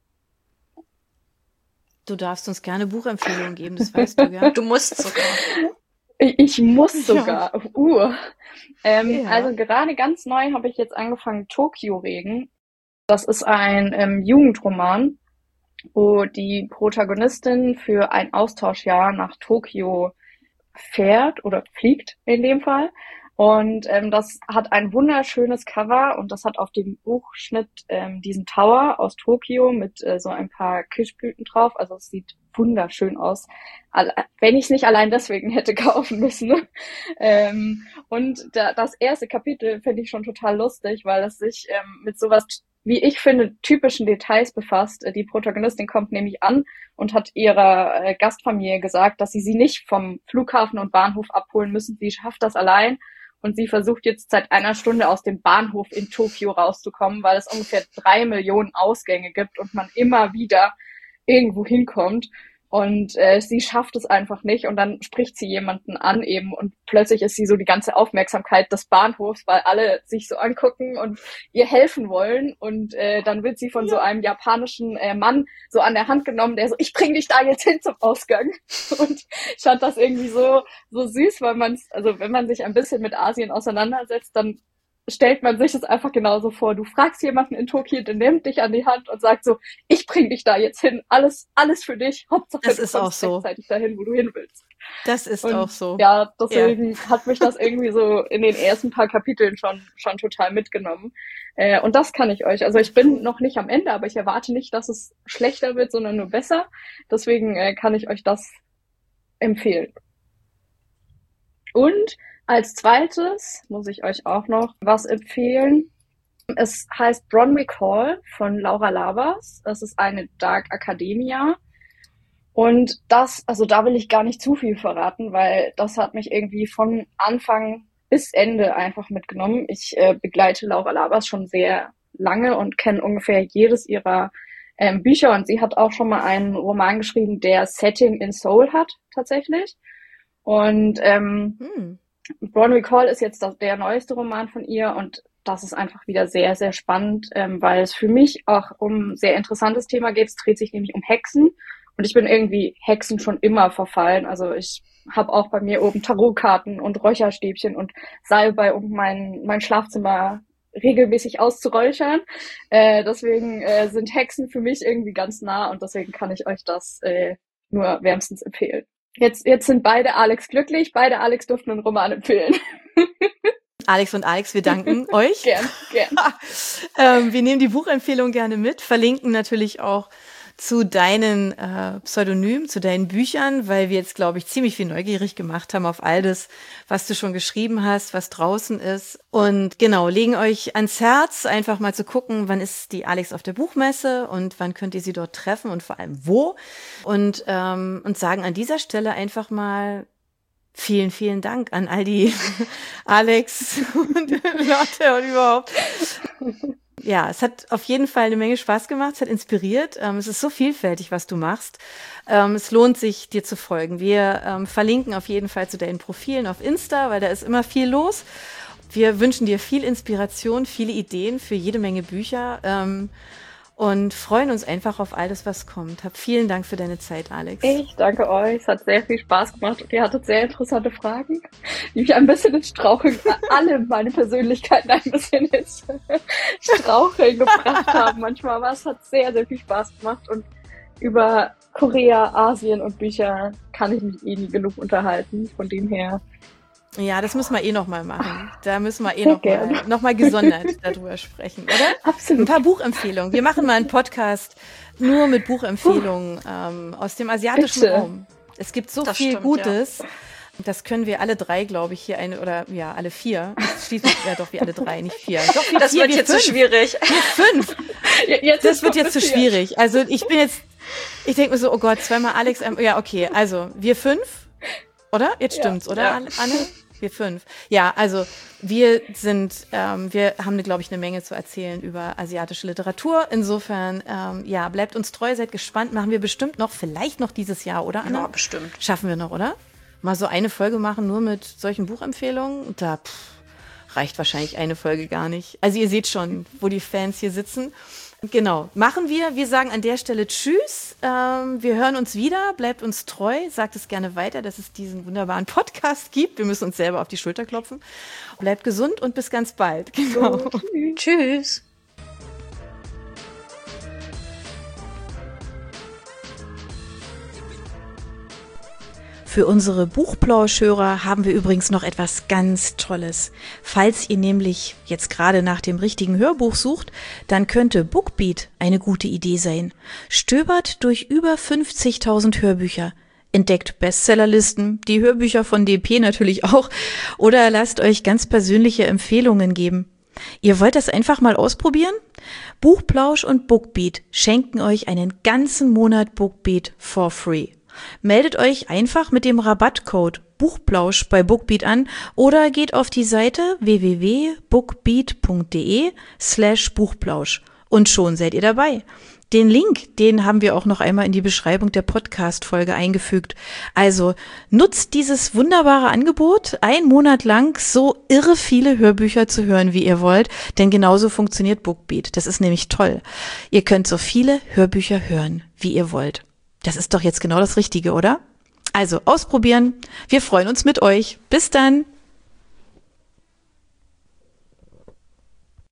Du darfst uns gerne Buchempfehlungen geben, das weißt du, ja? Du musst sogar. Ich muss sogar. Ja. Also gerade ganz neu habe ich jetzt angefangen, Tokio-Regen. Das ist ein Jugendroman, wo die Protagonistin für ein Austauschjahr nach Tokio fährt oder fliegt in dem Fall. Und das hat ein wunderschönes Cover und das hat auf dem Buchschnitt diesen Tower aus Tokio mit so ein paar Kirschblüten drauf. Also es sieht wunderschön aus, wenn ich es nicht allein deswegen hätte kaufen müssen. Und das erste Kapitel finde ich schon total lustig, weil es sich mit sowas, wie ich finde, typischen Details befasst. Die Protagonistin kommt nämlich an und hat ihrer Gastfamilie gesagt, dass sie nicht vom Flughafen und Bahnhof abholen müssen. Sie schafft das allein. Und sie versucht jetzt seit einer Stunde aus dem Bahnhof in Tokio rauszukommen, weil es ungefähr 3 Millionen Ausgänge gibt und man immer wieder irgendwo hinkommt. Und sie schafft es einfach nicht und dann spricht sie jemanden an eben und plötzlich ist sie so die ganze Aufmerksamkeit des Bahnhofs, weil alle sich so angucken und ihr helfen wollen und dann wird sie von so einem japanischen Mann so an der Hand genommen, der so, ich bring dich da jetzt hin zum Ausgang. Und ich fand das irgendwie so süß, weil wenn man sich ein bisschen mit Asien auseinandersetzt, dann stellt man sich das einfach genauso vor. Du fragst jemanden in Tokio, der nimmt dich an die Hand und sagt so, ich bring dich da jetzt hin, alles für dich. Hauptsache Das du ist auch kommst so. rechtzeitig dahin, wo du hin willst. Das ist Und auch so. ja, deswegen hat mich das irgendwie so in den ersten paar Kapiteln schon total mitgenommen. Und das kann ich euch. Also ich bin noch nicht am Ende, aber ich erwarte nicht, dass es schlechter wird, sondern nur besser. Deswegen kann ich euch das empfehlen. Und als zweites muss ich euch auch noch was empfehlen. Es heißt Bronwick Hall von Laura Labas. Es ist eine Dark Academia. Und da will ich gar nicht zu viel verraten, weil das hat mich irgendwie von Anfang bis Ende einfach mitgenommen. Ich begleite Laura Labas schon sehr lange und kenne ungefähr jedes ihrer Bücher. Und sie hat auch schon mal einen Roman geschrieben, der Setting in Seoul hat, tatsächlich. Und Bronwick Hall ist jetzt der neueste Roman von ihr und das ist einfach wieder sehr, sehr spannend, weil es für mich auch um ein sehr interessantes Thema geht. Es dreht sich nämlich um Hexen und ich bin irgendwie Hexen schon immer verfallen. Also ich habe auch bei mir oben Tarotkarten und Räucherstäbchen und Salbei, um mein Schlafzimmer regelmäßig auszuräuchern. Deswegen sind Hexen für mich irgendwie ganz nah und deswegen kann ich euch das nur wärmstens empfehlen. Jetzt sind beide Alex glücklich, beide Alex durften einen Roman empfehlen. Alex und Alex, wir danken euch. Gern. Wir nehmen die Buchempfehlung gerne mit, verlinken natürlich auch zu deinen Pseudonymen, zu deinen Büchern, weil wir jetzt, glaube ich, ziemlich viel neugierig gemacht haben auf all das, was du schon geschrieben hast, was draußen ist. Und genau, legen euch ans Herz, einfach mal zu gucken, wann ist die Alex auf der Buchmesse und wann könnt ihr sie dort treffen und vor allem wo. Und sagen an dieser Stelle einfach mal vielen, vielen Dank an all die Alex und Lotte und überhaupt. Ja, es hat auf jeden Fall eine Menge Spaß gemacht, es hat inspiriert. Es ist so vielfältig, was du machst. Es lohnt sich, dir zu folgen. Wir verlinken auf jeden Fall zu deinen Profilen auf Insta, weil da ist immer viel los. Wir wünschen dir viel Inspiration, viele Ideen für jede Menge Bücher und freuen uns einfach auf alles, was kommt. Vielen Dank für deine Zeit, Alex. Ich danke euch. Es hat sehr viel Spaß gemacht und ihr hattet sehr interessante Fragen, die mich ein bisschen ins Straucheln, alle meine Persönlichkeiten ein bisschen ins Straucheln gebracht haben. Manchmal, aber es hat sehr, sehr viel Spaß gemacht und über Korea, Asien und Bücher kann ich mich nie genug unterhalten. Von dem her. Ja, das müssen wir noch mal machen. Da müssen wir noch mal gesondert darüber sprechen, oder? Absolut. Ein paar Buchempfehlungen. Wir machen mal einen Podcast nur mit Buchempfehlungen aus dem asiatischen Raum. Es gibt so viel Gutes. Ja. Das können wir alle drei, glaube ich, hier alle vier. Schließlich, ja doch, wir alle drei, nicht vier. Doch, das wird jetzt zu schwierig. Wir 5. Das wird jetzt zu schwierig. Also ich denke mir so, oh Gott, zweimal Alex, ja, okay, also wir 5, oder? Jetzt stimmt's, oder, ja. Anne? Wir 5. Ja, also wir haben, glaube ich, eine Menge zu erzählen über asiatische Literatur. Insofern, bleibt uns treu, seid gespannt. Machen wir bestimmt vielleicht noch dieses Jahr, oder, Anna? Ja, bestimmt. Schaffen wir noch, oder? Mal so eine Folge machen, nur mit solchen Buchempfehlungen. Da reicht wahrscheinlich eine Folge gar nicht. Also ihr seht schon, wo die Fans hier sitzen. Genau, machen wir. Wir sagen an der Stelle Tschüss. Wir hören uns wieder. Bleibt uns treu. Sagt es gerne weiter, dass es diesen wunderbaren Podcast gibt. Wir müssen uns selber auf die Schulter klopfen. Bleibt gesund und bis ganz bald. Genau. So, tschüss. Für unsere Buchplauschhörer haben wir übrigens noch etwas ganz Tolles. Falls ihr nämlich jetzt gerade nach dem richtigen Hörbuch sucht, dann könnte Bookbeat eine gute Idee sein. Stöbert durch über 50.000 Hörbücher, entdeckt Bestsellerlisten, die Hörbücher von DP natürlich auch, oder lasst euch ganz persönliche Empfehlungen geben. Ihr wollt das einfach mal ausprobieren? Buchplausch und Bookbeat schenken euch einen ganzen Monat Bookbeat for free. Meldet euch einfach mit dem Rabattcode Buchplausch bei Bookbeat an oder geht auf die Seite www.bookbeat.de/Buchplausch und schon seid ihr dabei. Den Link, den haben wir auch noch einmal in die Beschreibung der Podcast-Folge eingefügt. Also nutzt dieses wunderbare Angebot, 1 Monat lang so irre viele Hörbücher zu hören, wie ihr wollt, denn genauso funktioniert Bookbeat. Das ist nämlich toll. Ihr könnt so viele Hörbücher hören, wie ihr wollt. Das ist doch jetzt genau das Richtige, oder? Also ausprobieren. Wir freuen uns mit euch. Bis dann.